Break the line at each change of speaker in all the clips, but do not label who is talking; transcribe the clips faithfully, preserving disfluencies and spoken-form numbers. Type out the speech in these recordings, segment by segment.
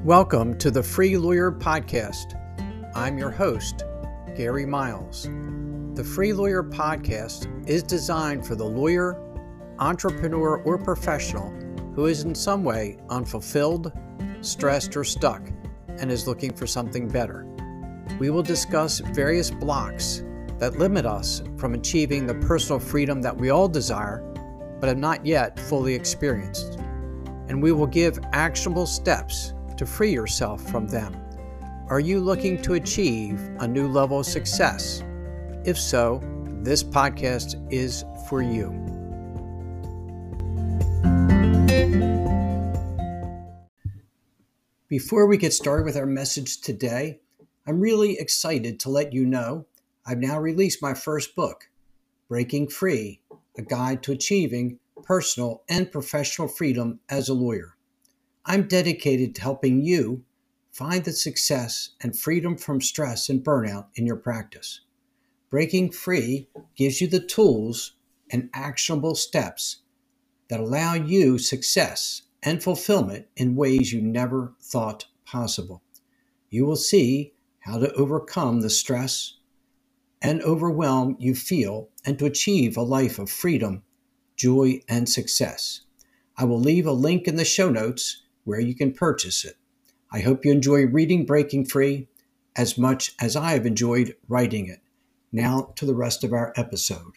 Welcome to the Free Lawyer Podcast. I'm your host, Gary Miles. The Free Lawyer Podcast is designed for the lawyer, entrepreneur, or professional who is in some way unfulfilled, stressed, or stuck and is looking for something better. We will discuss various blocks that limit us from achieving the personal freedom that we all desire, but have not yet fully experienced. And we will give actionable steps to free yourself from them. Are you looking to achieve a new level of success? If so, this podcast is for you. Before we get started with our message today, I'm really excited to let you know I've now released my first book, Breaking Free, A Guide to Achieving Personal and Professional Freedom as a Lawyer. I'm dedicated to helping you find the success and freedom from stress and burnout in your practice. Breaking Free gives you the tools and actionable steps that allow you success and fulfillment in ways you never thought possible. You will see how to overcome the stress and overwhelm you feel and to achieve a life of freedom, joy, and success. I will leave a link in the show notes where you can purchase it. I hope you enjoy reading Breaking Free as much as I have enjoyed writing it. Now to the rest of our episode.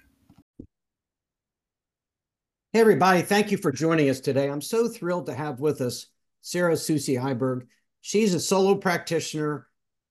Hey everybody, thank you for joining us today. I'm so thrilled to have with us Sarah Susie Heiberg. She's a solo practitioner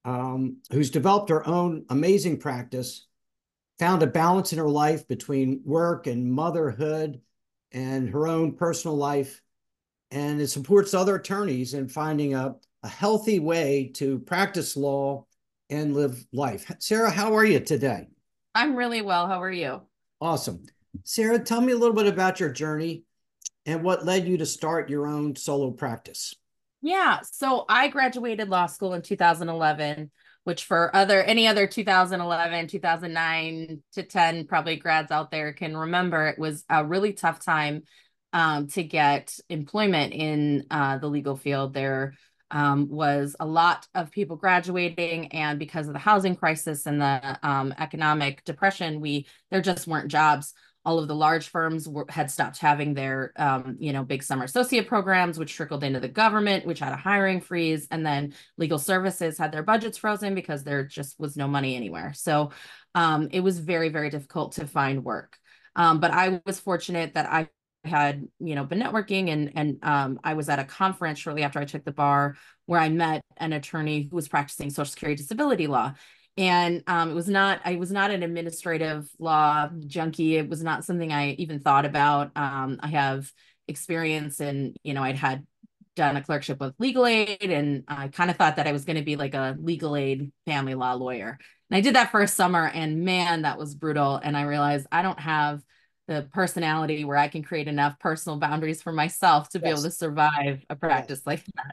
um, who's developed her own amazing practice, found a balance in her life between work and motherhood and her own personal life, and it supports other attorneys in finding a, a healthy way to practice law and live life. Sarah, how are you today?
I'm really well. How are you?
Awesome. Sarah, tell me a little bit about your journey and what led you to start your own solo practice.
Yeah, so I graduated law school in two thousand eleven, which for other any other two thousand eleven, two thousand nine to ten probably grads out there can remember, it was a really tough time um, to get employment in uh, the legal field. There um, was a lot of people graduating, and because of the housing crisis and the um, economic depression, we there just weren't jobs. All of the large firms were, had stopped having their, um, you know, big summer associate programs, which trickled into the government, which had a hiring freeze. And then legal services had their budgets frozen because there just was no money anywhere. So um, it was very, very difficult to find work. Um, but I was fortunate that I had, you know, been networking, and and um, I was at a conference shortly after I took the bar where I met an attorney who was practicing Social Security disability law. And um, it was not, I was not an administrative law junkie. It was not something I even thought about. Um, I have experience in, you know, I'd had done a clerkship with legal aid, and I kind of thought that I was going to be like a legal aid family law lawyer. And I did that for a summer, and man, that was brutal. And I realized I don't have the personality where I can create enough personal boundaries for myself to be
Yes.
able to survive a practice yes. like that.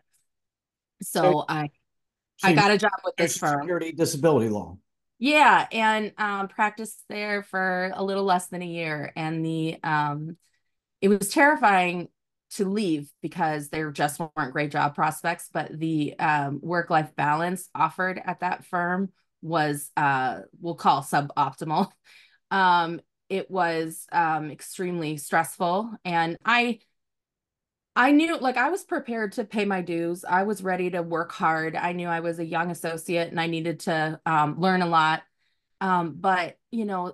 So,
so
I
So
I got a job with this
Social
firm.
Security disability law.
Yeah, and um, practiced there for a little less than a year, and the um, it was terrifying to leave because there just weren't great job prospects. But the um, work-life balance offered at that firm was, uh, we'll call suboptimal. Um, it was um, extremely stressful, and I. I knew, like, I was prepared to pay my dues. I was ready to work hard. I knew I was a young associate and I needed to um, learn a lot. Um, but, you know,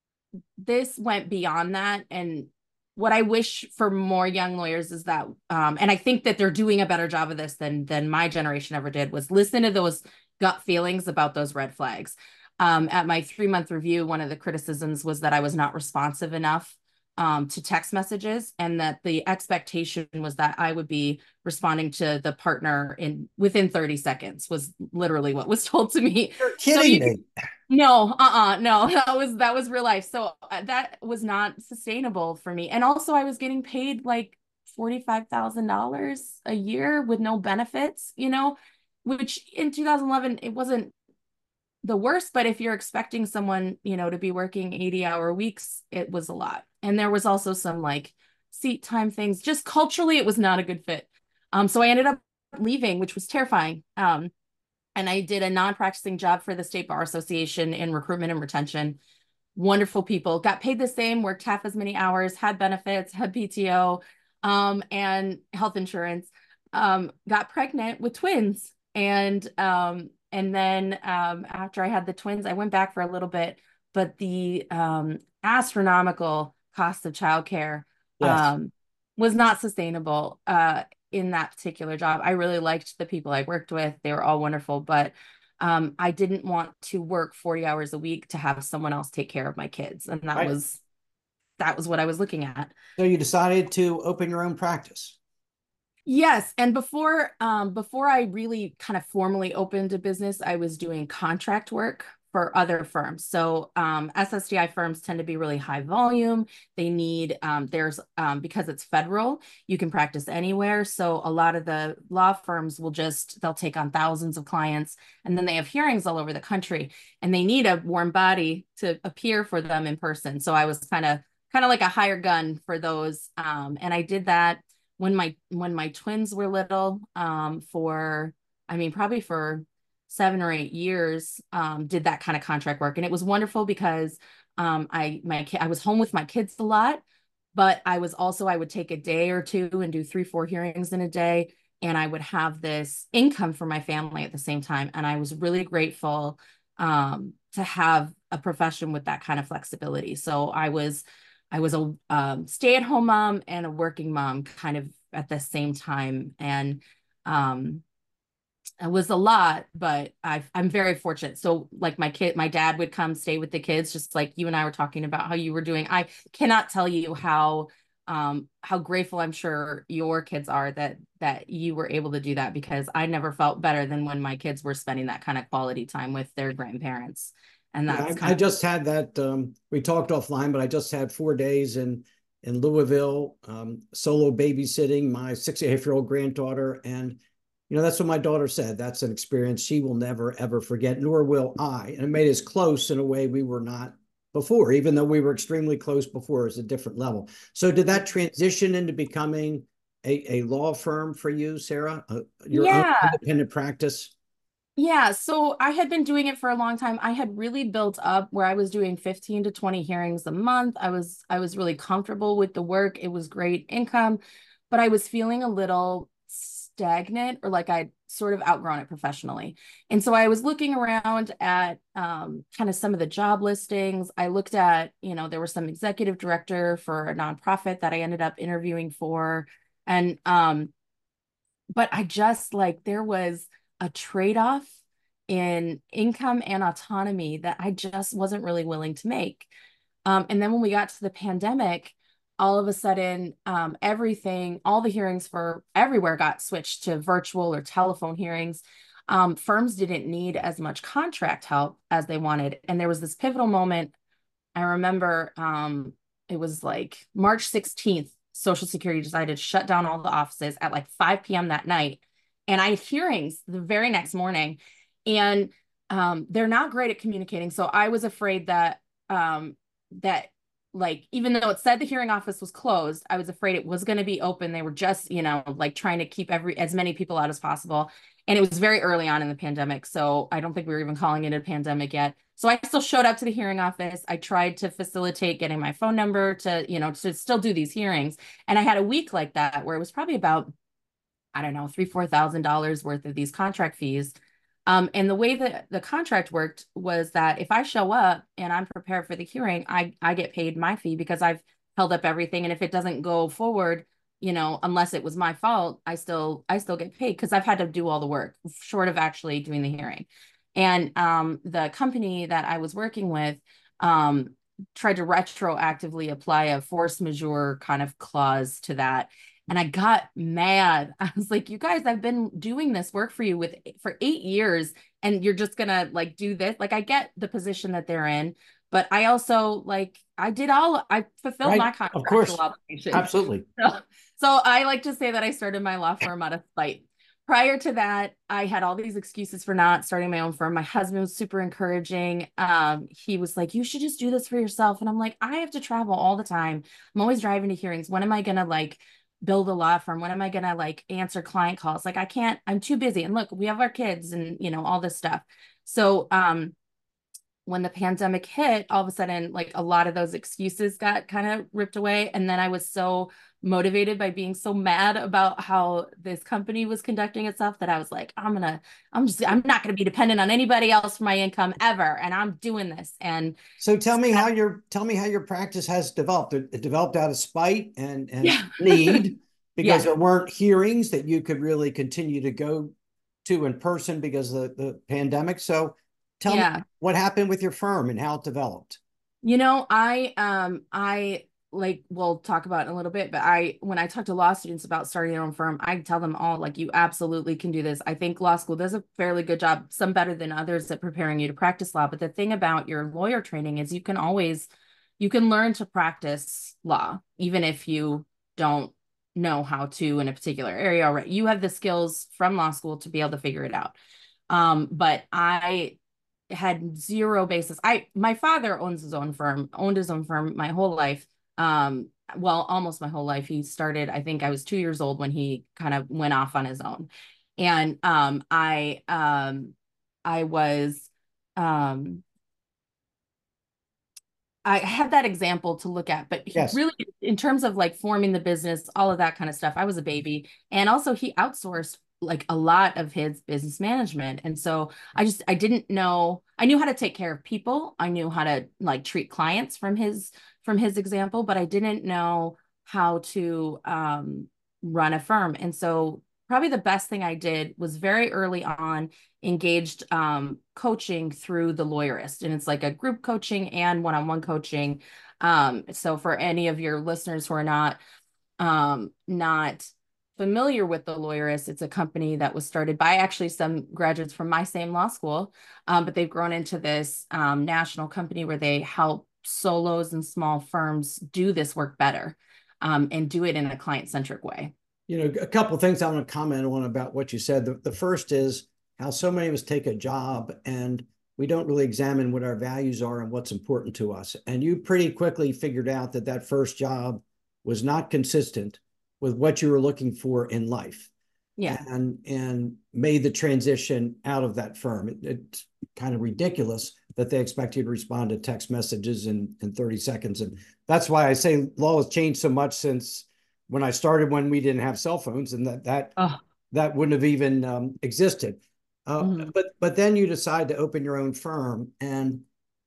this went beyond that. And what I wish for more young lawyers is that, um, and I think that they're doing a better job of this than, than my generation ever did, was listen to those gut feelings about those red flags. Um, at my three month review, one of the criticisms was that I was not responsive enough um, to text messages, and that the expectation was that I would be responding to the partner in within thirty seconds was literally what was told to me.
You're kidding
so you,
me.
No, uh-uh, no, that was, that was real life. So uh, that was not sustainable for me. And also I was getting paid like forty-five thousand dollars a year with no benefits, you know, which in two thousand eleven, it wasn't the worst, but if you're expecting someone, you know, to be working eighty hour weeks, it was a lot. And there was also some like seat time things, just culturally, it was not a good fit. Um, so I ended up leaving, which was terrifying. Um, and I did a non-practicing job for the State Bar Association in recruitment and retention. Wonderful people, got paid the same, worked half as many hours, had benefits, had P T O, um, and health insurance. Um, got pregnant with twins, and um, and then um, after I had the twins, I went back for a little bit, but the um, astronomical cost of childcare
Yes.
um, was not sustainable uh, in that particular job. I really liked the people I worked with; they were all wonderful, but um, I didn't want to work forty hours a week to have someone else take care of my kids. And that
Right.
was that was what I was looking at.
So you decided to open your own practice.
Yes, and before um before I really kind of formally opened a business, I was doing contract work for other firms. So um, S S D I firms tend to be really high volume. They need um, there's um, because it's federal, you can practice anywhere. So a lot of the law firms will just they'll take on thousands of clients, and then they have hearings all over the country, and they need a warm body to appear for them in person. So I was kind of kind of like a hire gun for those, um, and I did that when my when my twins were little, um, for I mean probably for seven or eight years, um, did that kind of contract work, and it was wonderful because um, I my I was home with my kids a lot, but I was also I would take a day or two and do three four hearings in a day, and I would have this income for my family at the same time, and I was really grateful um, to have a profession with that kind of flexibility. So I was I was a um, stay-at-home mom and a working mom kind of at the same time. And um, it was a lot, but I, I'm very fortunate. So like my kid, my dad would come stay with the kids, just like you and I were talking about how you were doing. I cannot tell you how um, how grateful I'm sure your kids are that that you were able to do that, because I never felt better than when my kids were spending that kind of quality time with their grandparents. And
Yeah,
that's
I, I
kind of
just had that. Um, we talked offline, but I just had four days in in Louisville, um, solo babysitting my six and a half year old granddaughter, and you know that's what my daughter said. That's an experience she will never ever forget, nor will I. And it made us close in a way we were not before, even though we were extremely close before. It's a different level. So did that transition into becoming a, a law firm for you, Sarah? Uh, your own
yeah.
independent practice?
Yeah, so I had been doing it for a long time. I had really built up where I was doing fifteen to twenty hearings a month. I was I was really comfortable with the work. It was great income, but I was feeling a little stagnant, or like I'd sort of outgrown it professionally. And so I was looking around at um, kind of some of the job listings. I looked at, you know, there was some executive director for a nonprofit that I ended up interviewing for. And um, but I just like there was a trade-off in income and autonomy that I just wasn't really willing to make. Um, and then when we got to the pandemic, all of a sudden, um, everything, all the hearings for everywhere got switched to virtual or telephone hearings. Um, firms didn't need as much contract help as they wanted. And there was this pivotal moment. I remember um, it was like March sixteenth, Social Security decided to shut down all the offices at like five p m that night. And I had hearings the very next morning. And um, they're not great at communicating. So I was afraid that um, that like even though it said the hearing office was closed, I was afraid it was going to be open. They were just, you know, like trying to keep every as many people out as possible. And it was very early on in the pandemic. So I don't think we were even calling it a pandemic yet. So I still showed up to the hearing office. I tried to facilitate getting my phone number to, you know, to still do these hearings. And I had a week like that where it was probably about, I don't know, three, four thousand dollars worth of these contract fees. Um, and the way that the contract worked was that if I show up and I'm prepared for the hearing, I I get paid my fee because I've held up everything. And if it doesn't go forward, you know, unless it was my fault, I still I still get paid because I've had to do all the work short of actually doing the hearing. And um, the company that I was working with um, tried to retroactively apply a force majeure kind of clause to that. And I got mad. I was like, you guys, I've been doing this work for you with for eight years, and you're just gonna like do this. Like, I get the position that they're in, but I also like I did all I fulfilled my
Right. Of
contractual
course.
obligation.
Absolutely.
So, so I like to say that I started my law firm out of spite. Prior to that, I had all these excuses for not starting my own firm. My husband was super encouraging. Um, he was like, you should just do this for yourself. And I'm like, I have to travel all the time. I'm always driving to hearings. When am I gonna like build a law firm? When am I going to like answer client calls? Like I can't, I'm too busy. And look, we have our kids and, you know, all this stuff. So, um, when the pandemic hit, all of a sudden, like a lot of those excuses got kind of ripped away. And then I was so motivated by being so mad about how this company was conducting itself that I was like, I'm gonna, I'm just, I'm not gonna be dependent on anybody else for my income ever. And I'm doing this. And
So tell me how your tell me how your practice has developed. It, it developed out of spite and and
yeah,
need because
yeah,
there weren't hearings that you could really continue to go to in person because of the, the pandemic. So tell me
yeah.
what happened with your firm and how it developed.
You know, I um I like we'll talk about it in a little bit, but I when I talk to law students about starting their own firm, I tell them all like you absolutely can do this. I think law school does a fairly good job, some better than others at preparing you to practice law. But the thing about your lawyer training is you can always you can learn to practice law, even if you don't know how to in a particular area already. You have the skills from law school to be able to figure it out. Um, but I had zero basis. I my father owns his own firm, owned his own firm my whole life. Um, well, almost my whole life. He started, I think I was two years old when he kind of went off on his own. And um, I um, I was um, I had that example to look at, but he
Yes.
really, in terms of like forming the business, all of that kind of stuff, I was a baby. And also he outsourced like a lot of his business management. And so I just, I didn't know, I knew how to take care of people. I knew how to like treat clients from his, from his example, but I didn't know how to um, run a firm. And so probably the best thing I did was very early on engaged um, coaching through the Lawyerist. And it's like a group coaching and one-on-one coaching. Um, so for any of your listeners who are not um, not familiar with the Lawyerist, it's a company that was started by actually some graduates from my same law school, um, but they've grown into this um, national company where they help solos and small firms do this work better um, and do it in a client-centric way.
You know, a couple of things I want to comment on about what you said. The, the first is how so many of us take a job and we don't really examine what our values are and what's important to us. And you pretty quickly figured out that that first job was not consistent with what you were looking for in life.
Yeah.
And and made the transition out of that firm. It, it's kind of ridiculous that they expect you to respond to text messages in, in thirty seconds. And that's why I say law has changed so much since when I started, when we didn't have cell phones, and that that
Oh.
that wouldn't have even um, existed. Uh,
Mhm.
but but then you decide to open your own firm, and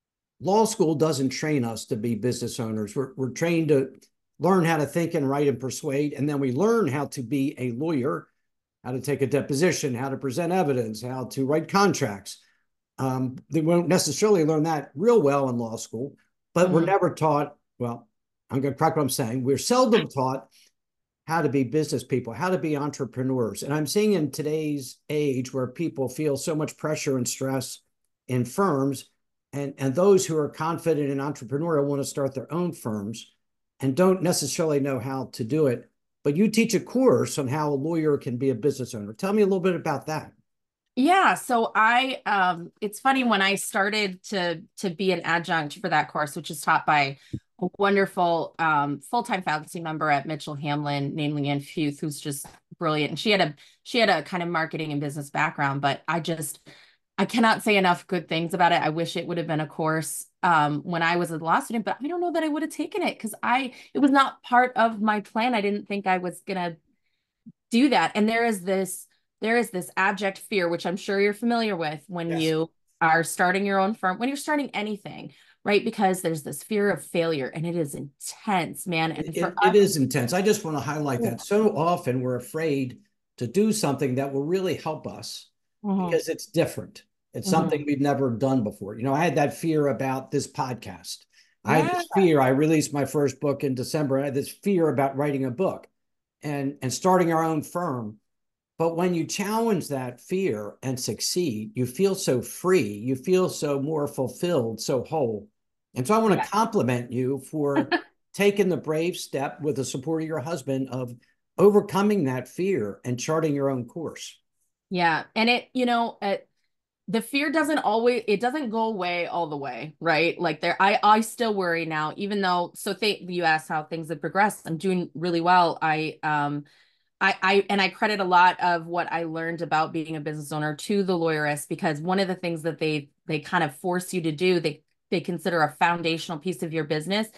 law school doesn't train us to be business owners. We're we're trained to learn how to think and write and persuade, and then we learn how to be a lawyer, how to take a deposition, how to present evidence, how to write contracts. Um, they won't necessarily learn that real well in law school, but we're
Mhm.
never taught. Well, I'm going to correct what I'm saying. We're seldom taught how to be business people, how to be entrepreneurs. And I'm seeing in today's age where people feel so much pressure and stress in firms, and, and those who are confident and entrepreneurial want to start their own firms and don't necessarily know how to do it. But you teach a course on how a lawyer can be a business owner. Tell me a little bit about that.
Yeah, so I um it's funny when I started to to be an adjunct for that course, which is taught by a wonderful um full-time faculty member at Mitchell Hamlin named Leanne Futh, who's just brilliant. And she had a she had a kind of marketing and business background, but I just I cannot say enough good things about it. I wish it would have been a course um when I was a law student, but I don't know that I would have taken it because I it was not part of my plan. I didn't think I was gonna do that. And there is this there is this abject fear, which I'm sure you're familiar with when
Yes.
you are starting your own firm, when you're starting anything, right? Because there's this fear of failure and it is intense, man. And for
It,
us,
it is intense. I just want to highlight that. So often we're afraid to do something that will really help us
mhm,
because it's different. It's something
mhm.
we've never done before. You know, I had that fear about this podcast. I had
Yeah,
this fear. I released my first book in December. I had this fear about writing a book and, and starting our own firm. But when you challenge that fear and succeed, you feel so free. You feel so more fulfilled, so whole. And so I want to
yeah.
compliment you for taking the brave step with the support of your husband of overcoming that fear and charting your own course.
Yeah. And it, you know, it, the fear doesn't always, it doesn't go away all the way, right? Like there, I I still worry now, even though, so th you asked how things have progressed. I'm doing really well. I um I, I and I credit a lot of what I learned about being a business owner to the Lawyerist, because one of the things that they they kind of force you to do, they they consider a foundational piece of your business,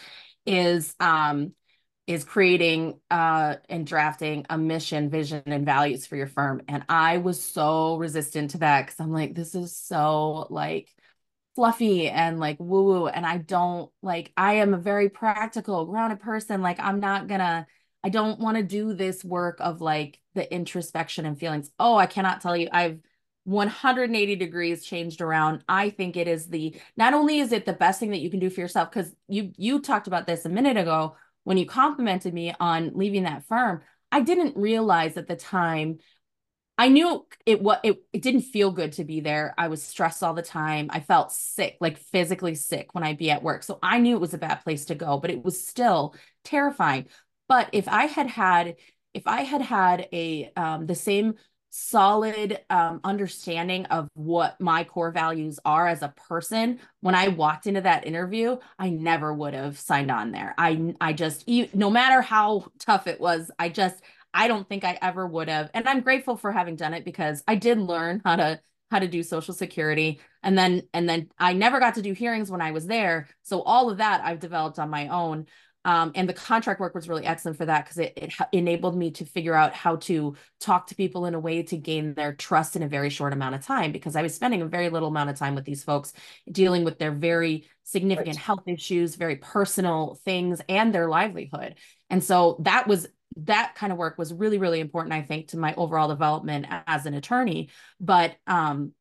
is um is creating uh and drafting a mission, vision, and values for your firm. And I was so resistant to that because I'm like, this is so like fluffy and like woo woo. And I don't like, I am a very practical, grounded person. Like, I'm not gonna, I don't want to do this work of like the introspection and feelings. Oh, I cannot tell you, I've one hundred eighty degrees changed around. I think it is the, not only is it the best thing that you can do for yourself, because you you talked about this a minute ago when you complimented me on leaving that firm. I didn't realize at the time, I knew it what it, it didn't feel good to be there. I was stressed all the time. I felt sick, like physically sick when I'd be at work. So I knew it was a bad place to go, but it was still terrifying. But if I had had, if I had had a um, the same solid um, understanding of what my core values are as a person when I walked into that interview, I never would have signed on there. I I just, no matter how tough it was, I just I don't think I ever would have. And I'm grateful for having done it because I did learn how to how to do Social Security. And then and then I never got to do hearings when I was there. So all of that I've developed on my own. Um, and the contract work was really excellent for that because it, it enabled me to figure out how to talk to people in a way to gain their trust in a very short amount of time, because I was spending a very little amount of time with these folks, dealing with their very significant
Right.
health issues, very personal things, and their livelihood. And so that was that kind of work was really, really important, I think, to my overall development as an attorney. But um,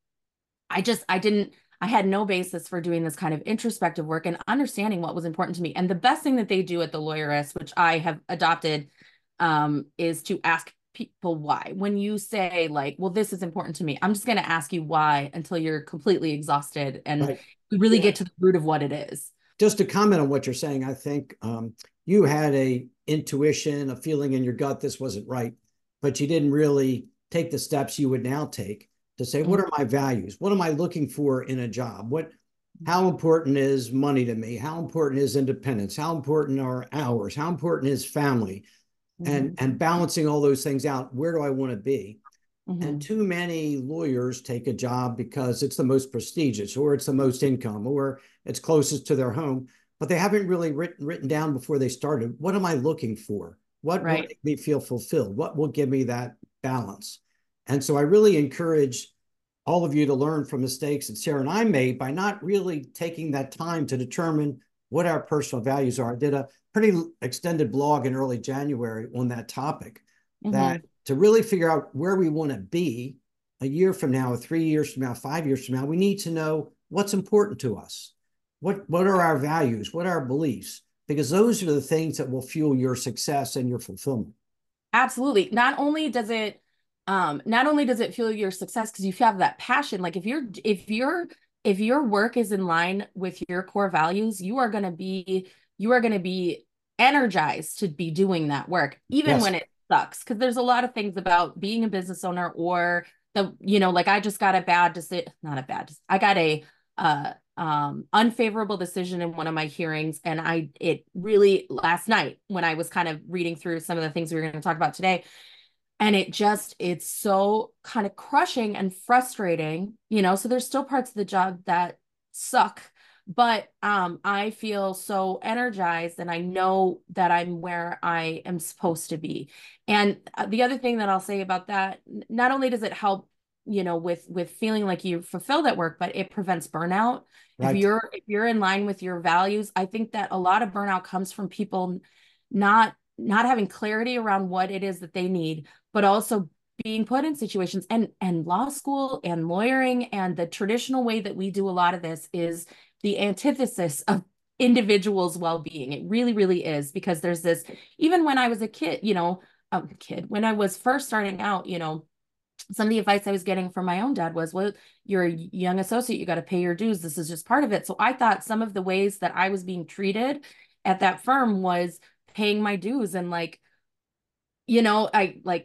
I just, I didn't, I had no basis for doing this kind of introspective work and understanding what was important to me. And the best thing that they do at the Lawyerist, which I have adopted, um, is to ask people why. When you say like, well, this is important to me, I'm just going to ask you why until you're completely exhausted and
Right.
you really
Yeah.
get to the root of what it is.
Just to comment on what you're saying, I think um, you had a intuition, a feeling in your gut this wasn't right, but you didn't really take the steps you would now take to say, what
Mhm.
are my values? What am I looking for in a job? What, how important is money to me? How important is independence? How important are hours? How important is family? And
Mhm.
and balancing all those things out. Where do I want to be? And
Mhm.
too many lawyers take a job because it's the most prestigious, or it's the most income, or it's closest to their home, but they haven't really written, written down before they started, what am I looking for? What will
Right.
make me feel fulfilled? What will give me that balance? And so I really encourage all of you to learn from mistakes that Sarah and I made by not really taking that time to determine what our personal values are. I did a pretty extended blog in early January on that topic, that
Mhm.
to really figure out where we want to be a year from now, three years from now, five years from now, we need to know what's important to us. What, what are our values? What are our beliefs? Because those are the things that will fuel your success and your fulfillment.
Absolutely. Not only does it um not only does it fuel your success because you have that passion, like if you're if you're if your work is in line with your core values, you are going to be you are going to be energized to be doing that work even
Yes.
when it sucks, because there's a lot of things about being a business owner, or the, you know, like I just got a bad decision, not a bad, I got a uh um unfavorable decision in one of my hearings, and I it really, last night when I was kind of reading through some of the things we were going to talk about today, and it just it's so kind of crushing and frustrating, you know. So there's still parts of the job that suck, but um I feel so energized and I know that I'm where I am supposed to be. And uh, the other thing that I'll say about that, not only does it help, you know, with with feeling like you fulfill that work, but it prevents burnout. If
Right.
you're if you're in line with your values, I think that a lot of burnout comes from people not not having clarity around what it is that they need, but also being put in situations, and and law school and lawyering and the traditional way that we do a lot of this is the antithesis of individuals' well-being. It really, really is, because there's this, even when I was a kid, you know, a kid, when I was first starting out, you know, some of the advice I was getting from my own dad was, well, you're a young associate, you got to pay your dues. This is just part of it. So I thought some of the ways that I was being treated at that firm was paying my dues, and like, you know, I like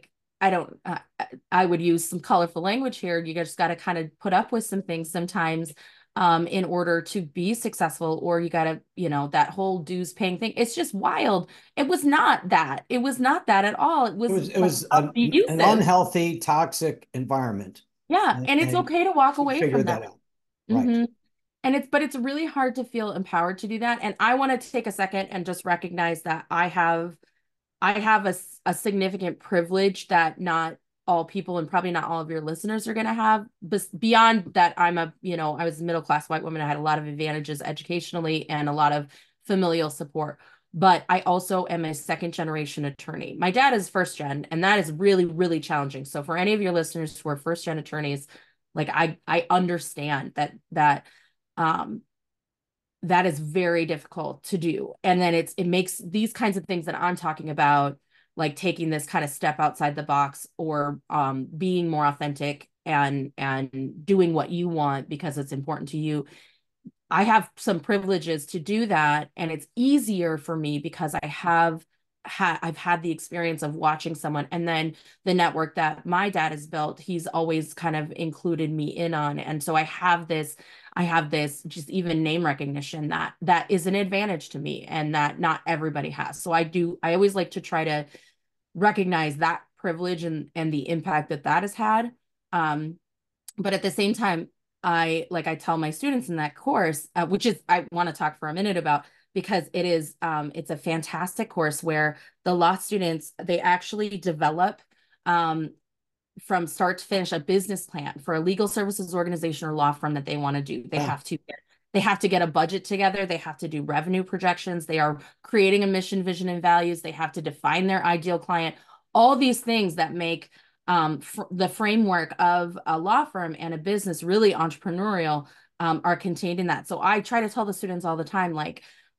I don't, uh, I would use some colorful language here. You just got to kind of put up with some things sometimes um, in order to be successful, or you got to, you know, that whole dues paying thing. It's just wild. It was not that. It was not that at all. It
It
was
was it
like
was an, an
abusive.
unhealthy, toxic environment,
Yeah.
and,
And it's
and
okay to walk
you
away from
figured
that.
that out, right?
hmm And it's, but it's really hard to feel empowered to do that. And I want to take a second and just recognize that I have I have a, a significant privilege that not all people and probably not all of your listeners are going to have. But beyond that, I'm a, you know, I was a middle class white woman. I had a lot of advantages educationally and a lot of familial support. But I also am a second generation attorney. My dad is first gen, and that is really, really challenging. So for any of your listeners who are first gen attorneys, like I, I understand that that um that is very difficult to do. And then it's it makes these kinds of things that I'm talking about, like taking this kind of step outside the box, or um, being more authentic and and doing what you want because it's important to you. I have some privileges to do that, and it's easier for me because I have had I've had the experience of watching someone, and then the network that my dad has built, he's always kind of included me in on. And so I have this I have this just even name recognition that that is an advantage to me and that not everybody has. So I do I always like to try to recognize that privilege and and the impact that that has had. Um, but at the same time, I like I tell my students in that course, uh, which is I want to talk for a minute about, because it is um, it's a fantastic course where the law students, they actually develop um, from start to finish a business plan for a legal services organization or law firm that they want to do. They
Wow.
have to get they have to get a budget together. They have to do revenue projections. They are creating a mission, vision, and values. They have to define their ideal client. All these things that make um, the framework of a law firm and a business really entrepreneurial um, are contained in that. So I try to tell the students all the time, like,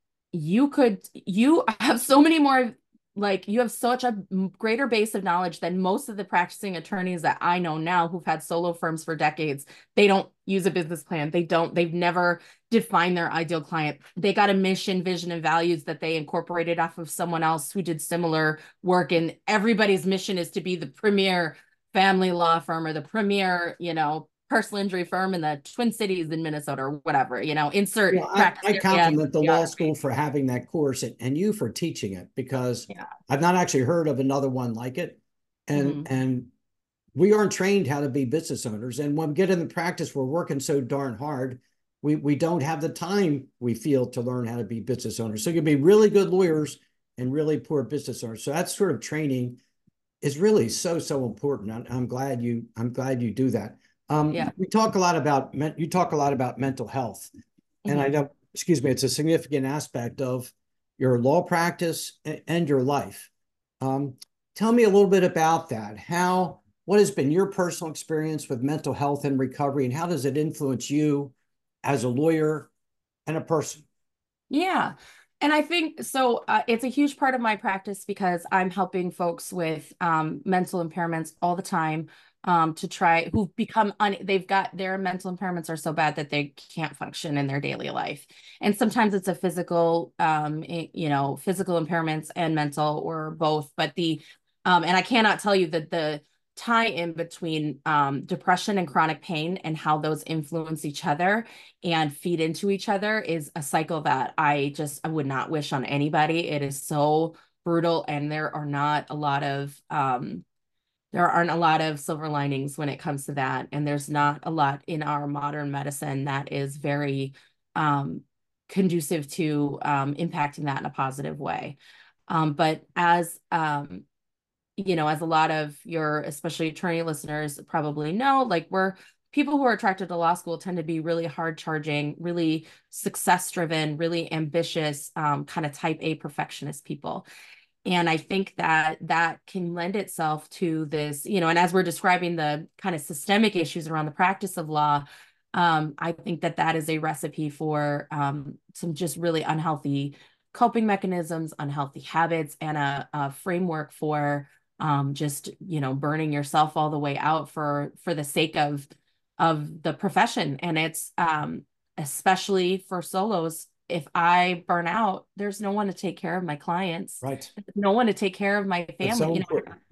you could you have so many more, like you have such a greater base of knowledge than most of the practicing attorneys that I know now who've had solo firms for decades. They don't use a business plan. They don't, they've never defined their ideal client. They got a mission, vision, and values that they incorporated off of someone else who did similar work. And everybody's mission is to be the premier family law firm or the premier, you know, personal injury firm in the Twin Cities in Minnesota or whatever, you know, insert
Well, I,
practice
I
area
compliment the law
geography.
school for having that course, and, and you for teaching it, because
Yeah.
I've not actually heard of another one like it. And
Mhm.
and we aren't trained how to be business owners. And when we get in the practice, we're working so darn hard. We we don't have the time, we feel, to learn how to be business owners. So you can be really good lawyers and really poor business owners. So that sort of training is really so so important. I'm, I'm glad you I'm glad you do that. Um,
Yeah.
we talk a lot about you talk a lot about mental health, and I
Mhm.
know, excuse me, it's a significant aspect of your law practice and your life. Um, tell me a little bit about that. How what has been your personal experience with mental health and recovery, and how does it influence you as a lawyer and a person?
Yeah. And I think so. Uh, it's a huge part of my practice because I'm helping folks with um, mental impairments all the time um, to try who've become un they've got their mental impairments are so bad that they can't function in their daily life. And sometimes it's a physical, um, i- you know, physical impairments and mental or both. But the um, and I cannot tell you that the tie in between um, depression and chronic pain and how those influence each other and feed into each other is a cycle that I just I would not wish on anybody. It is so brutal, and there are not a lot of um there aren't a lot of silver linings when it comes to that. And there's not a lot in our modern medicine that is very um conducive to um impacting that in a positive way. Um, but as um you know, as a lot of your, especially attorney listeners probably know, like we're people who are attracted to law school tend to be really hard charging, really success driven, really ambitious, um, kind of type A perfectionist people. And I think that that can lend itself to this, you know, and as we're describing the kind of systemic issues around the practice of law, um, I think that that is a recipe for um, some just really unhealthy coping mechanisms, unhealthy habits, and a, a framework for um, just, you know, burning yourself all the way out for for the sake of of the profession. And it's um, especially for solos, if I burn out, there's no one to take care of my clients,
Right.
no one to take care of my
That's
family.
so
You know,
important.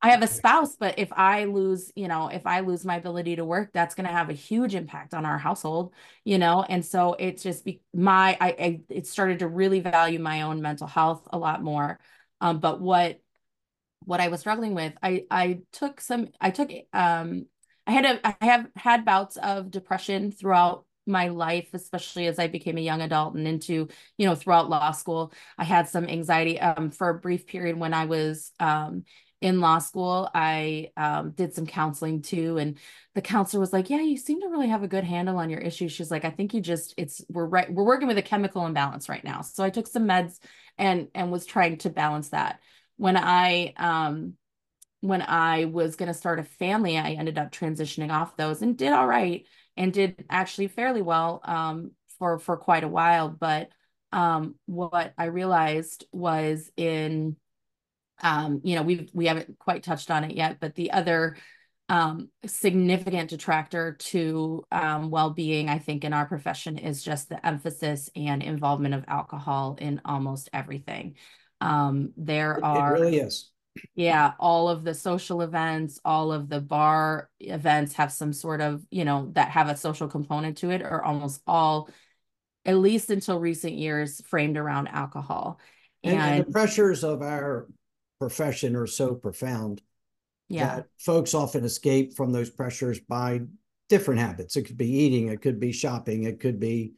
I have a spouse, but if I lose, you know, if I lose my ability to work, that's going to have a huge impact on our household, you know? And so it's just be my, I, I, it started to really value my own mental health a lot more. Um, but what, what I was struggling with, I, I took some, I took, um, I had a, I have had bouts of depression throughout my life, especially as I became a young adult and into, you know, throughout law school. I had some anxiety, um, for a brief period when I was, um, in law school. I um, did some counseling too. And the counselor was like, yeah, you seem to really have a good handle on your issues. She's like, I think you just, it's, we're right. We're working with a chemical imbalance right now. So I took some meds and, and was trying to balance that. When I, um, when I was going to start a family, I ended up transitioning off those and did all right and did actually fairly well, um, for, for quite a while. But, um, what I realized was in, um, you know, we we haven't quite touched on it yet, but the other um, significant detractor to um, well-being, I think, in our profession is just the emphasis and involvement of alcohol in almost everything. Um, there
It, it
are,
really is.
yeah, all of the social events, all of the bar events have some sort of, you know, that have a social component to it, or almost all, at least until recent years, framed around alcohol.
And, and the
And
pressures of our profession are so profound
yeah.
that folks often escape from those pressures by different habits. It could be eating, it could be shopping, it could be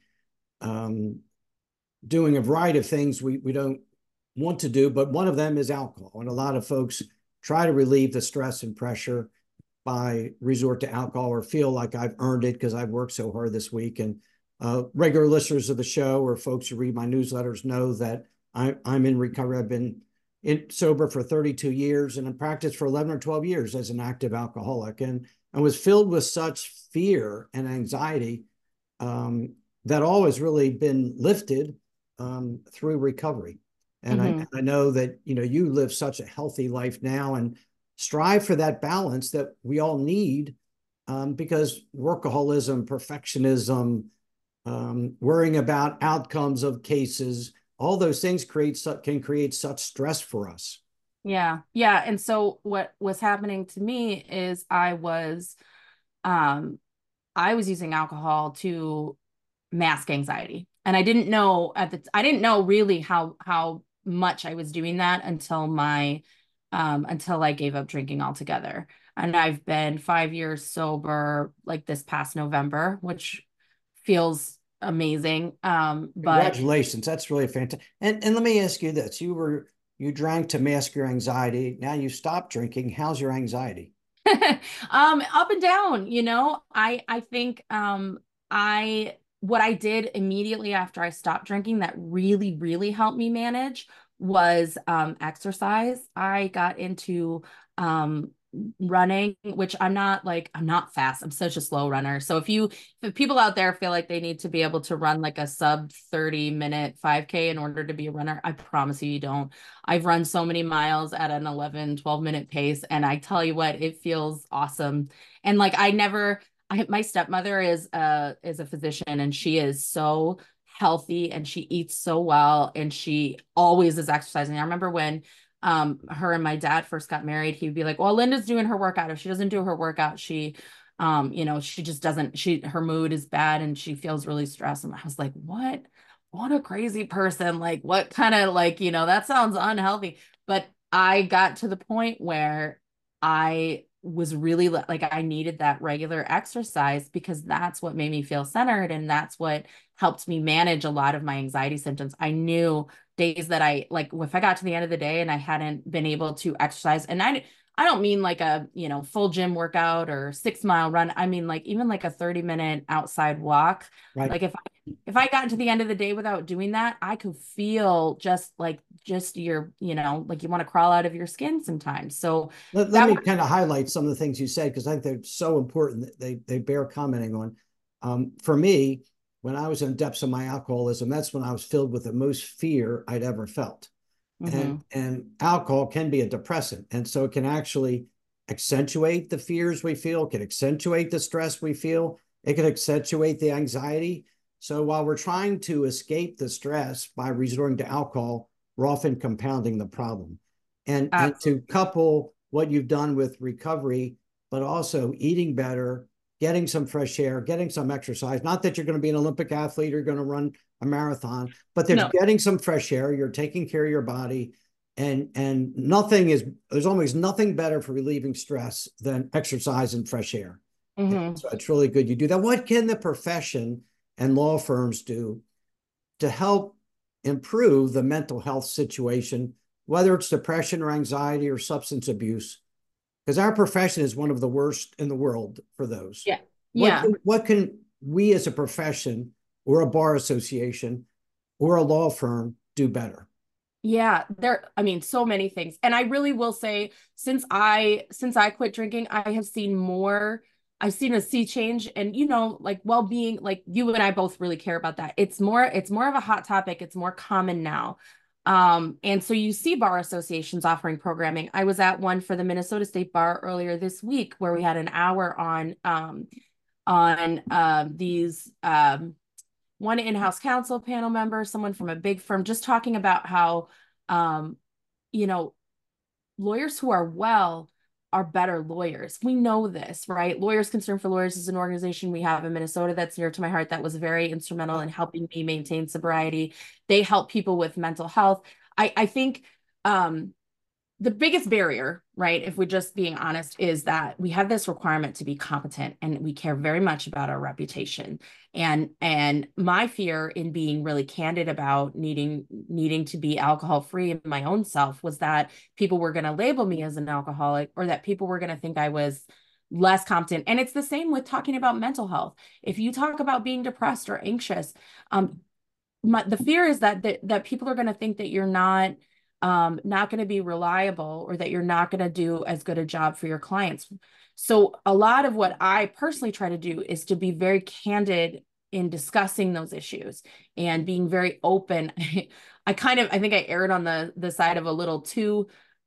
um, doing a variety of things we, we don't want to do, but one of them is alcohol. And a lot of folks try to relieve the stress and pressure by resort to alcohol or feel like I've earned it because I've worked so hard this week. And uh, regular listeners of the show or folks who read my newsletters know that I, I'm in recovery. I've been in, sober for thirty-two years and in practice for eleven or twelve years as an active alcoholic, and, and was filled with such fear and anxiety um, that all has really been lifted um, through recovery. And I,
Mm-hmm.
I know that, you know, you live such a healthy life now and strive for that balance that we all need, um, because workaholism, perfectionism, um, worrying about outcomes of cases, all those things create can create such stress for us.
Yeah. Yeah. And so what was happening to me is I was um I was using alcohol to mask anxiety. And I didn't know at the I didn't know really how how much I was doing that until my um until I gave up drinking altogether. And I've been five years sober like this past November, which feels amazing. Um, but
Congratulations. That's really fantastic. And and let me ask you this. You were you drank to mask your anxiety. Now you stopped drinking. How's your anxiety?
um up and down, you know. I I think um I what I did immediately after I stopped drinking that really, really helped me manage was um exercise. I got into um running, which I'm not like I'm not fast. I'm such a slow runner. So if you if people out there feel like they need to be able to run like a sub thirty minute five K in order to be a runner, I promise you you don't. I've run so many miles at an eleven, twelve minute pace. And I tell you what, it feels awesome. And like, I never, I, my stepmother is a, is a physician and she is so healthy and she eats so well and she always is exercising. I remember when um, her and my dad first got married, he'd be like, well, Linda's doing her workout. If she doesn't do her workout, she, um, you know, she just doesn't, she, her mood is bad and she feels really stressed. And I was like, what? What a crazy person. Like, what kind of like, you know, that sounds unhealthy. But I got to the point where I was really like, I needed that regular exercise because that's what made me feel centered. And that's what helped me manage a lot of my anxiety symptoms. I knew days that I like, if I got to the end of the day and I hadn't been able to exercise, and I, I don't mean like a, you know, full gym workout or six mile run. I mean, like even like a thirty minute outside walk.
Right.
Like if I, if I got to the end of the day without doing that, I could feel just like, just your, you know, like you want to crawl out of your skin sometimes. So
Let, let
that
me
was,
kind of highlight some of the things you said because I think they're so important that they, they bear commenting on. Um, for me, when I was in the depths of my alcoholism, that's when I was filled with the most fear I'd ever felt. And,
mm-hmm.
and alcohol can be a depressant. And so it can actually accentuate the fears we feel, can accentuate the stress we feel, it can accentuate the anxiety. So while we're trying to escape the stress by resorting to alcohol, we're often compounding the problem. And, and to
Absolutely.
couple what you've done with recovery, but also eating better, getting some fresh air, getting some exercise. Not that you're going to be an Olympic athlete or going to run a marathon, but there's
No.
getting some fresh air. You're taking care of your body. And, and nothing is, there's always nothing better for relieving stress than exercise and fresh air. And
Mm-hmm.
so it's really good you do that. What can the profession and law firms do to help improve the mental health situation, whether it's depression or anxiety or substance abuse? Because our profession is one of the worst in the world for those.
Yeah.
What
Yeah.
can, what can we as a profession or a bar association or a law firm do better?
Yeah, there, I mean, so many things. And I really will say, since I since I quit drinking, I have seen more, I've seen a sea change and you know, like well-being, like you and I both really care about that. It's more, it's more of a hot topic. It's more common now. Um, and so you see bar associations offering programming. I was at one for the Minnesota State Bar earlier this week where we had an hour on um on um these um one in-house counsel panel member, someone from a big firm, just talking about how, um, you know, lawyers who are well are better lawyers. We know this, right? Lawyers Concern for Lawyers is an organization we have in Minnesota that's near to my heart that was very instrumental in helping me maintain sobriety. They help people with mental health. I, I think um, the biggest barrier, right, if we're just being honest, is that we have this requirement to be competent and we care very much about our reputation. And and my fear in being really candid about needing needing to be alcohol free in my own self was that people were going to label me as an alcoholic or that people were going to think I was less competent. And it's the same with talking about mental health. If you talk about being depressed or anxious, um, my, the fear is that, that that people are going to think that you're not um, not going to be reliable or that you're not going to do as good a job for your clients. So a lot of what I personally try to do is to be very candid in discussing those issues and being very open. I kind of, I think I erred on the the side of a little too,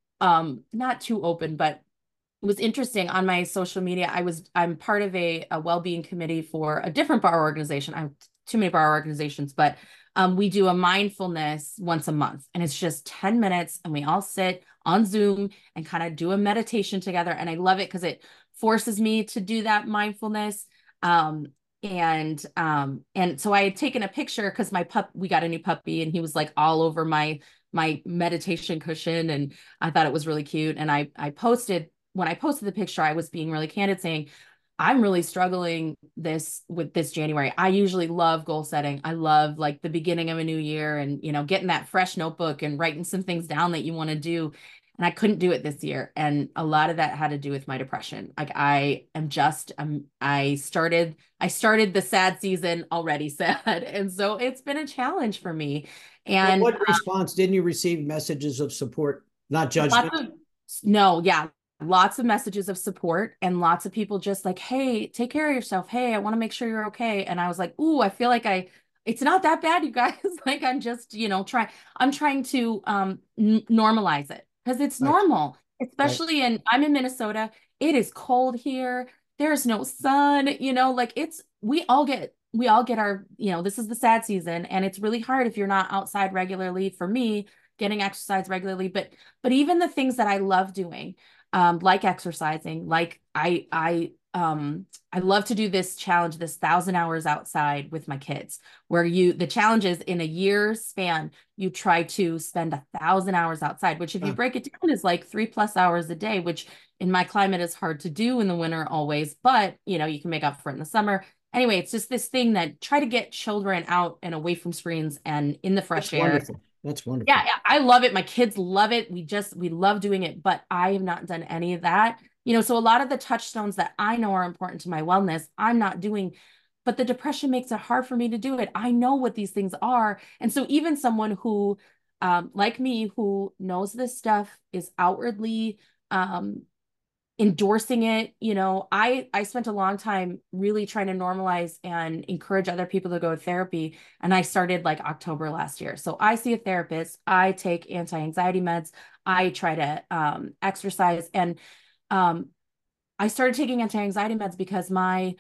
um, not too open, but it was interesting on my social media. I was, I'm part of a, a well-being committee for a different bar organization. I'm too many bar organizations, but um, we do a mindfulness once a month and it's just ten minutes and we all sit on Zoom and kind of do a meditation together. And I love it because it forces me to do that mindfulness. Um, and um, and so I had taken a picture because my pup, we got a new puppy and he was like all over my my meditation cushion and I thought it was really cute. And I I posted when I posted the picture, I was being really candid saying, I'm really struggling this with this January. I usually love goal setting. I love like the beginning of a new year and, you know, getting that fresh notebook and writing some things down that you want to do. And I couldn't do it this year. And a lot of that had to do with my depression. Like I am just, um, I started, I started the sad season already sad. And so it's been a challenge for me.
Well,
And
what response didn't you receive messages of support, not judgment?
lots of, no, yeah, lots of messages of support and lots of people just like, hey, take care of yourself. Hey, I want to make sure you're okay. And I was like, ooh, I feel like I, it's not that bad, you guys. Like I'm just, you know, trying, I'm trying to um n- normalize it because it's
Right,
normal,
right.
especially in, I'm in Minnesota. It is cold here. There's no sun, you know, like it's, we all get, we all get our, you know, this is the sad season and it's really hard if you're not outside regularly. For me, getting exercise regularly, but but even the things that I love doing, um, like exercising, like I I um I love to do this challenge, this thousand hours outside with my kids, where you the challenge is in a year span, you try to spend a thousand hours outside, which if you
Uh,
break it down is like three plus hours a day, which in my climate is hard to do in the winter always, but you know, you can make up for it in the summer. Anyway, it's just this thing that try to get children out and away from screens and in the fresh
that's
air.
wonderful. That's
Yeah,
wonderful.
yeah, I love it. My kids love it. We just, we love doing it, but I have not done any of that. You know, so a lot of the touchstones that I know are important to my wellness, I'm not doing, but the depression makes it hard for me to do it. I know what these things are. And so even someone who, um, like me, who knows this stuff is outwardly, um, endorsing it, you know, i i spent a long time really trying to normalize and encourage other people to go to therapy, and I started like October last year. So I see a therapist, I take anti-anxiety meds, I try to um exercise, and um I started taking anti-anxiety meds because my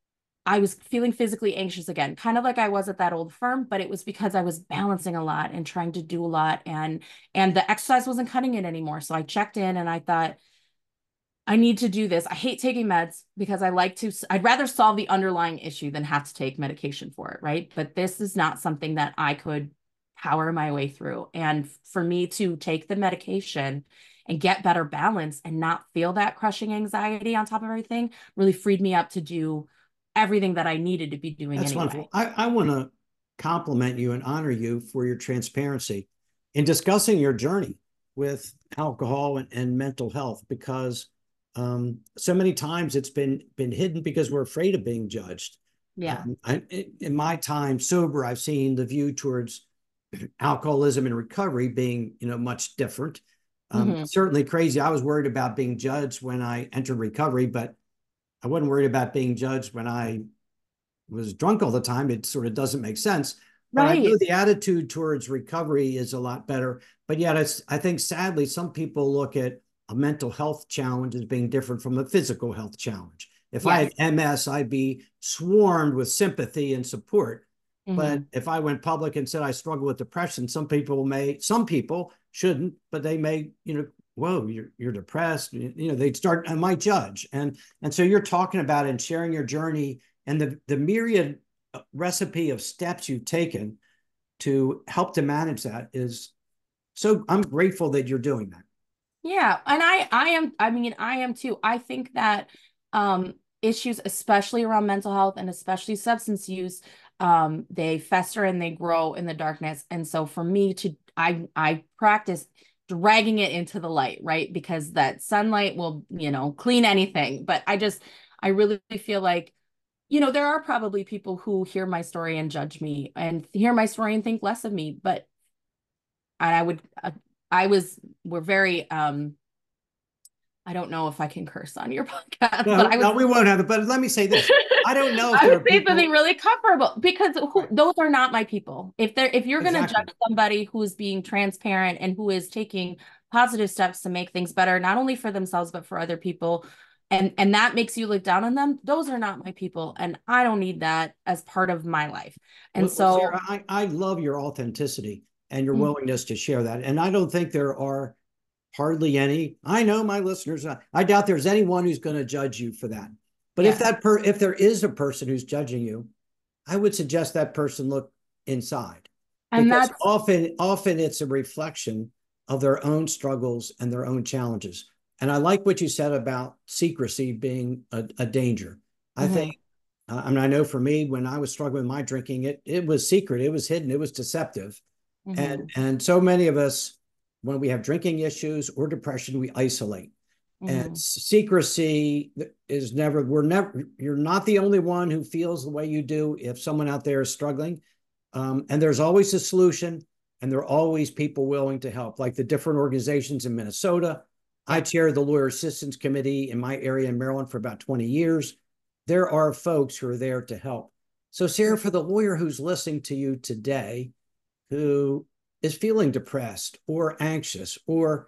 I was feeling physically anxious again, kind of like I was at that old firm, but it was because I was balancing a lot and trying to do a lot, and and the exercise wasn't cutting it anymore. So I checked in and I thought, I need to do this. I hate taking meds because I like to, I'd rather solve the underlying issue than have to take medication for it, right? But this is not something that I could power my way through. And for me to take the medication and get better balance and not feel that crushing anxiety on top of everything really freed me up to do everything that I needed to be doing
That's
anyway.
wonderful. I, I want to compliment you and honor you for your transparency in discussing your journey with alcohol and, and mental health, because um, so many times it's been been hidden because we're afraid of being judged.
Yeah.
Um, I, in my time sober, I've seen the view towards alcoholism and recovery being, you know, much different. Um,
Mm-hmm.
certainly crazy. I was worried about being judged when I entered recovery, but I wasn't worried about being judged when I was drunk all the time. It sort of doesn't make sense. But I know
Right.
the attitude towards recovery is a lot better. But yet, it's, I think sadly, some people look at a mental health challenge as being different from a physical health challenge. If I had
Yes.
M S, I'd be swarmed with sympathy and support. But
Mm-hmm.
if I went public and said I struggle with depression, some people may, some people shouldn't, but they may, you know, whoa, you're you're depressed. You know, they'd start, I might judge. And and so you're talking about and sharing your journey and the the myriad recipe of steps you've taken to help to manage that is so I'm grateful that you're doing that.
Yeah, and I I am I mean I am too. I think that um issues especially around mental health and especially substance use um they fester and they grow in the darkness. And so for me to I I practice dragging it into the light, right? Because that sunlight will, you know, clean anything. But I just I really feel like you know, there are probably people who hear my story and judge me and hear my story and think less of me, but and I would uh, I was we're very um I don't know if I can curse on your podcast, but
No,
I would
no, we won't have it. But let me say this. I don't know if
I
there
would
are
say something
people.
really comfortable because who,
Right.
those are not my people. If they're if you're going to
Exactly.
judge somebody who's being transparent and who is taking positive steps to make things better, not only for themselves but for other people, and and that makes you look down on them, those are not my people, and I don't need that as part of my life. And
Well, well,
so,
Sarah, I, I love your authenticity and your
mm,
willingness to share that. And I don't think there are hardly any. I know my listeners. I, I doubt there's anyone who's going to judge you for that. But if
yeah,
that per if there is a person who's judging you, I would suggest that person look inside,
and
because
that's
often often it's a reflection of their own struggles and their own challenges. And I like what you said about secrecy being a, a danger. I think,
mhm,
uh, I mean, I know for me, when I was struggling with my drinking, it it was secret, it was hidden, it was deceptive. And
mhm,
and so many of us, when we have drinking issues or depression, we isolate. And
mhm,
secrecy is never, we're never, you're not the only one who feels the way you do if someone out there is struggling. Um, and there's always a solution, and there are always people willing to help, like the different organizations in Minnesota. I
yeah,
chair the Lawyer Assistance Committee in my area in Maryland for about twenty years. There are folks who are there to help. So, Sarah, for the lawyer who's listening to you today, who is feeling depressed or anxious, or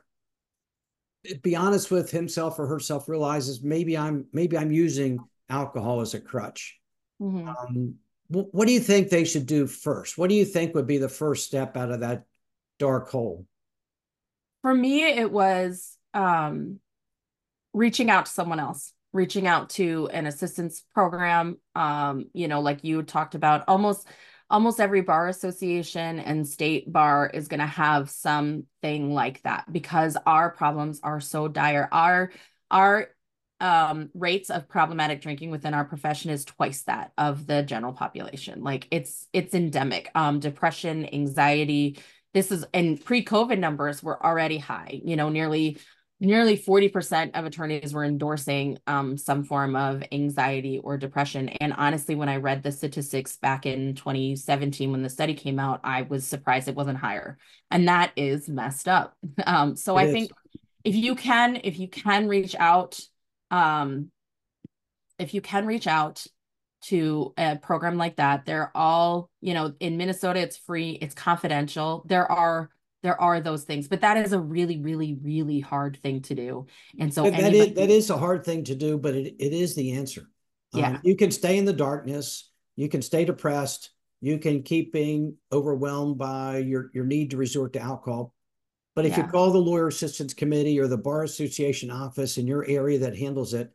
be honest with himself or herself, realizes maybe I'm maybe I'm using alcohol as a crutch.
mhm.
Um, what do you think they should do first? What do you think would be the first step out of that dark hole?
For me, it was um reaching out to someone else, reaching out to an assistance program. Um, you know, like you talked about, almost almost every bar association and state bar is going to have something like that because our problems are so dire. Our our um rates of problematic drinking within our profession is twice that of the general population. Like it's it's endemic. Um, depression, anxiety. This is and pre-COVID numbers were already high, you know, nearly nearly forty percent of attorneys were endorsing um, some form of anxiety or depression. And honestly, when I read the statistics back in twenty seventeen, when the study came out, I was surprised it wasn't higher. And that is messed up. Um, so
It
I
is.
think if you can, if you can reach out, um, if you can reach out to a program like that, they're all, you know, in Minnesota, it's free, it's confidential. There are there are those things, but that is a really, really, really hard thing to do. And so
That is that
anybody,
is a hard thing to do, but it, it is the answer. Um,
yeah,
you can stay in the darkness. You can stay depressed. You can keep being overwhelmed by your your need to resort to alcohol. But if you
Yeah.
call the Lawyer Assistance Committee or the Bar Association office in your area that handles it,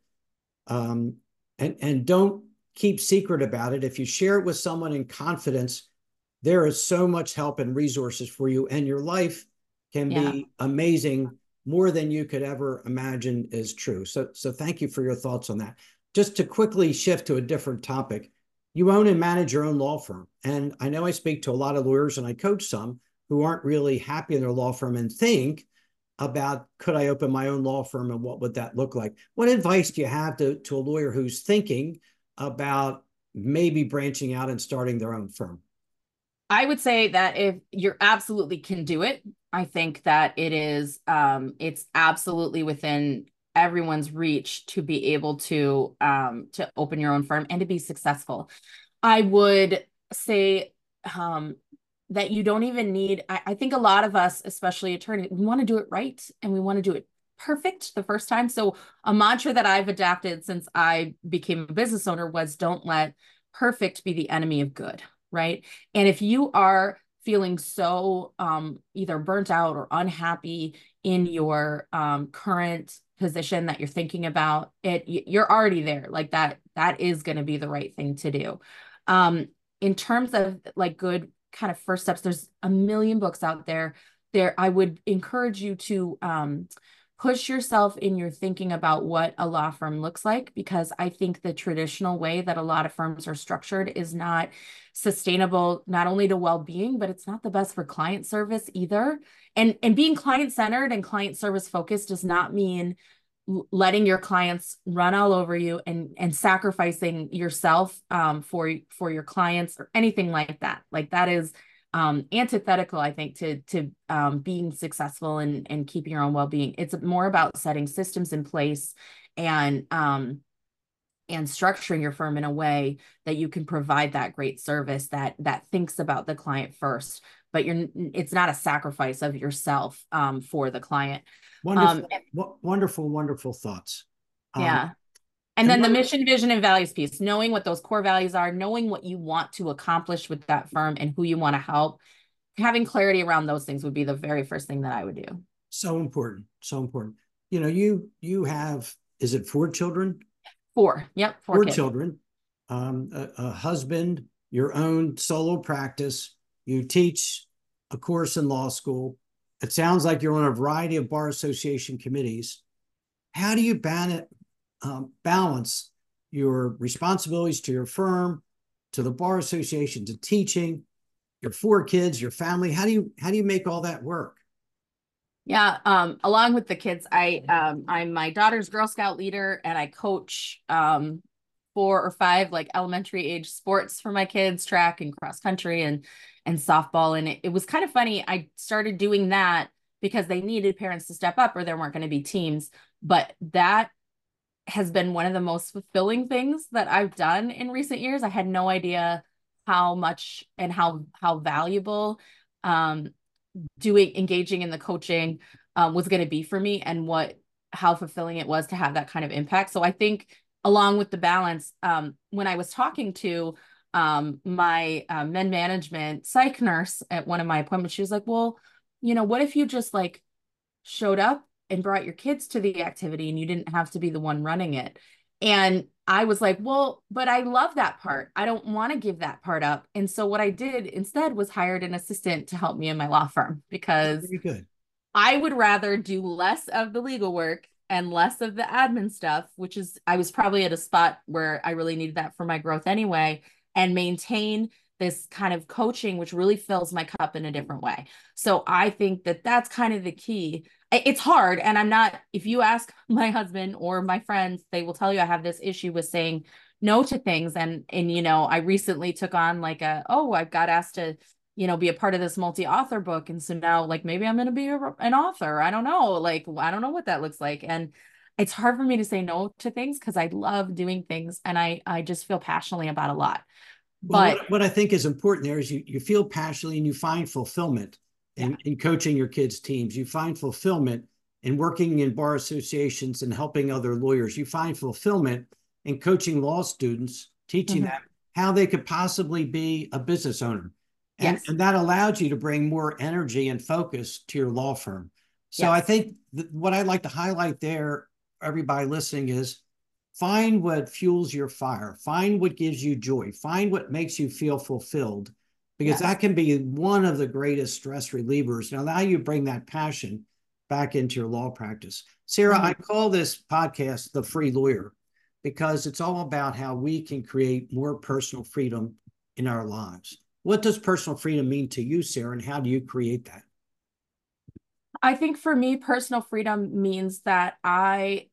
um, and, and don't keep secret about it. If you share it with someone in confidence, there is so much help and resources for you, and your life can
Yeah.
be amazing, more than you could ever imagine is true. So, so thank you for your thoughts on that. Just to quickly shift to a different topic, you own and manage your own law firm. And I know I speak to a lot of lawyers and I coach some who aren't really happy in their law firm and think about, could I open my own law firm and what would that look like? What advice do you have to, to a lawyer who's thinking about maybe branching out and starting their own firm?
I would say that if you absolutely can do it, I think that it is, um, it's absolutely within everyone's reach to be able to, um, to open your own firm and to be successful. I would say, um, that you don't even need, I, I think a lot of us, especially attorneys, we want to do it right and we want to do it perfect the first time. So a mantra that I've adapted since I became a business owner was don't let perfect be the enemy of good. Right. And if you are feeling so um, either burnt out or unhappy in your um, current position that you're thinking about it, you're already there. Like that, that is going to be the right thing to do. Um, in terms of like good kind of first steps, there's a million books out there. There, I would encourage you to um, push yourself in your thinking about what a law firm looks like, because I think the traditional way that a lot of firms are structured is not sustainable, not only to well-being, but it's not the best for client service either. And, and being client-centered and client service focused does not mean letting your clients run all over you and, and sacrificing yourself um, for, for your clients or anything like that. Like that is um, antithetical, I think, to, to um, being successful and, and keeping your own well-being. It's more about setting systems in place and, um, and structuring your firm in a way that you can provide that great service that, that thinks about the client first, but you're, it's not a sacrifice of yourself um, for the client. Um,
Wonderful, wonderful, wonderful thoughts. Um,
yeah. And
and
then the
what,
mission, vision, and values piece, knowing what those core values are, knowing what you want to accomplish with that firm and who you want to help, having clarity around those things would be the very first thing that I would do.
so important, so important. You know, you you have, is it four children?
Four. Yep. Four
Four
kids.
children, um, a, a husband, your own solo practice. You teach a course in law school. It sounds like you're on a variety of bar association committees. How do you ban um, balance your responsibilities to your firm, to the bar association, to teaching, your four kids, your family? How do you how do you make all that work?
Yeah, um, along with the kids, I um, I'm my daughter's Girl Scout leader, and I coach um, four or five like elementary age sports for my kids, track and cross country and and softball. And it, it was kind of funny. I started doing that because they needed parents to step up, or there weren't going to be teams. But that has been one of the most fulfilling things that I've done in recent years. I had no idea how much and how how valuable um, doing engaging in the coaching um, was going to be for me, and what how fulfilling it was to have that kind of impact. So I think along with the balance, um, when I was talking to um, my uh, men management psych nurse at one of my appointments, she was like, well, you know, what if you just like showed up and brought your kids to the activity and you didn't have to be the one running it? And I was like, well, but I love that part. I don't want to give that part up. And so what I did instead was hired an assistant to help me in my law firm, because
Very good.
I would rather do less of the legal work and less of the admin stuff, which is, I was probably at a spot where I really needed that for my growth anyway, and maintain this kind of coaching, which really fills my cup in a different way. So I think that that's kind of the key. It's hard. And I'm not, if you ask my husband or my friends, they will tell you I have this issue with saying no to things. And, and, you know, I recently took on like a, oh, I've got asked to, you know, be a part of this multi-author book. And so now like, maybe I'm going to be a, an author. I don't know. Like, I don't know what that looks like. And it's hard for me to say no to things because I love doing things. And I, I just feel passionately about a lot.
Well,
But
what, what I think is important there is you, you feel passionately and you find fulfillment
yeah.
in, in coaching your kids' teams. You find fulfillment in working in bar associations and helping other lawyers. You find fulfillment in coaching law students, teaching
Mm-hmm.
them how they could possibly be a business owner. And,
Yes.
and that allows you to bring more energy and focus to your law firm. So
Yes.
I think what I'd like to highlight there, everybody listening, is find what fuels your fire. Find what gives you joy. Find what makes you feel fulfilled, because
Yes.
that can be one of the greatest stress relievers and allow you to bring that passion back into your law practice. Sarah, mm-hmm. I call this podcast The Free Lawyer because it's all about how we can create more personal freedom in our lives. What does personal freedom mean to you, Sarah, and how do you create that?
I think for me, personal freedom means that I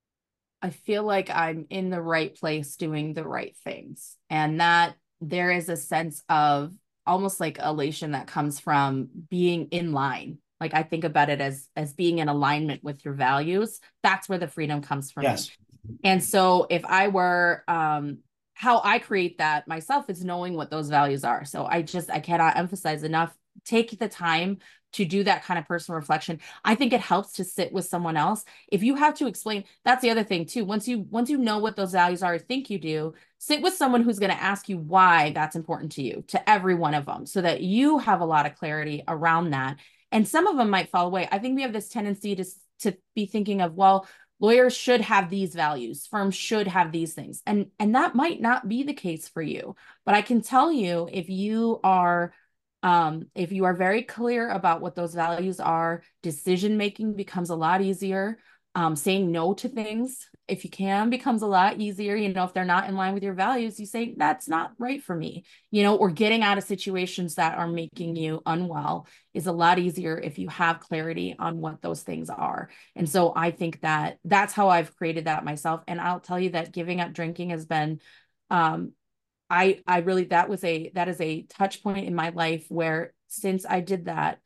I feel like I'm in the right place doing the right things, and that there is a sense of almost like elation that comes from being in line. Like I think about it as as being in alignment with your values. That's where the freedom comes from.
Yes.
Me. And so if I were um how I create that myself is knowing what those values are. So I just I cannot emphasize enough, take the time to do that kind of personal reflection. I think it helps to sit with someone else. If you have to explain, that's the other thing too. Once you once you know what those values are, I think you do, sit with someone who's going to ask you why that's important to you, to every one of them, so that you have a lot of clarity around that. And some of them might fall away. I think we have this tendency to, to be thinking of, well, lawyers should have these values, firms should have these things. And, and that might not be the case for you. But I can tell you, if you are Um, if you are very clear about what those values are, decision-making becomes a lot easier. Um, saying no to things, if you can, becomes a lot easier. You know, if they're not in line with your values, you say, that's not right for me, you know, or getting out of situations that are making you unwell is a lot easier if you have clarity on what those things are. And so I think that that's how I've created that myself. And I'll tell you that giving up drinking has been, um, I, I really, that was a, that is a touch point in my life where since I did that,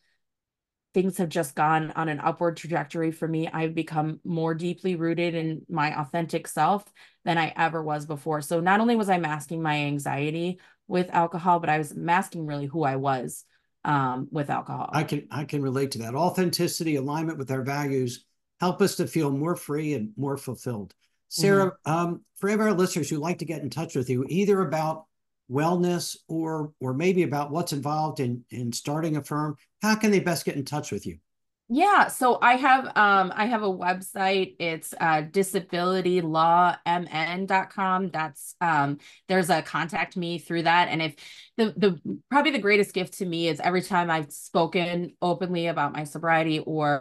things have just gone on an upward trajectory for me. I've become more deeply rooted in my authentic self than I ever was before. So not only was I masking my anxiety with alcohol, but I was masking really who I was um, with alcohol.
I can, I can relate to that. Authenticity, alignment with our values help us to feel more free and more fulfilled. Sarah, mm-hmm. um, for every our listeners who'd like to get in touch with you, either about wellness or or maybe about what's involved in, in starting a firm, how can they best get in touch with you?
Yeah, so I have um I have a website. It's uh disability law m n dot com. That's um there's a contact me through that. And if the the probably the greatest gift to me is every time I've spoken openly about my sobriety or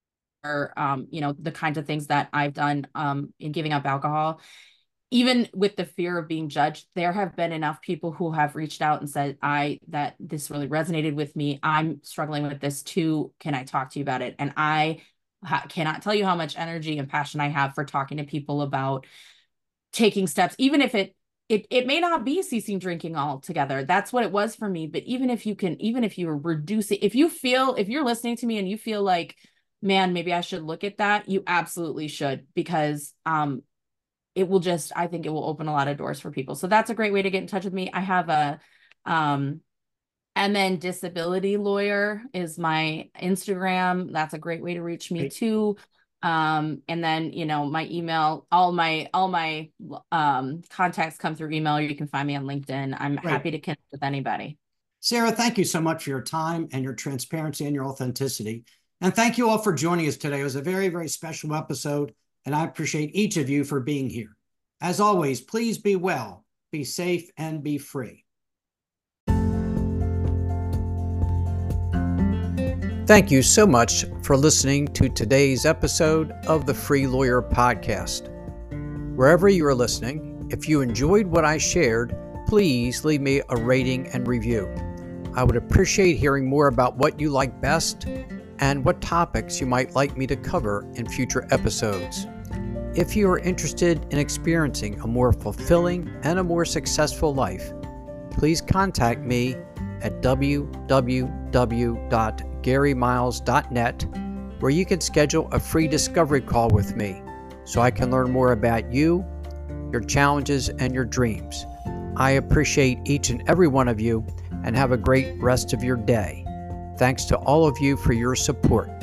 or um, you know, the kinds of things that I've done um, in giving up alcohol, even with the fear of being judged, there have been enough people who have reached out and said, I, that this really resonated with me. I'm struggling with this too. Can I talk to you about it? And I ha- cannot tell you how much energy and passion I have for talking to people about taking steps, even if it, it, it may not be ceasing drinking altogether. That's what it was for me. But even if you can, even if you're reducing, if you feel, if you're listening to me and you feel like, man, maybe I should look at that, you absolutely should, because um, it will just, I think it will open a lot of doors for people. So that's a great way to get in touch with me. I have a um, M N Disability Lawyer is my Instagram. That's a great way to reach me too. Um, and then, you know, my email, all my, all my um, contacts come through email, or you can find me on LinkedIn. I'm
Right.
happy to connect with anybody.
Sarah, thank you so much for your time and your transparency and your authenticity. And thank you all for joining us today. It was a very, very special episode, and I appreciate each of you for being here. As always, please be well, be safe, and be free. Thank you so much for listening to today's episode of the Free Lawyer Podcast. Wherever you are listening, if you enjoyed what I shared, please leave me a rating and review. I would appreciate hearing more about what you like best and what topics you might like me to cover in future episodes. If you are interested in experiencing a more fulfilling and a more successful life, please contact me at w w w dot gary miles dot net, where you can schedule a free discovery call with me so I can learn more about you, your challenges, and your dreams. I appreciate each and every one of you, and have a great rest of your day. Thanks to all of you for your support.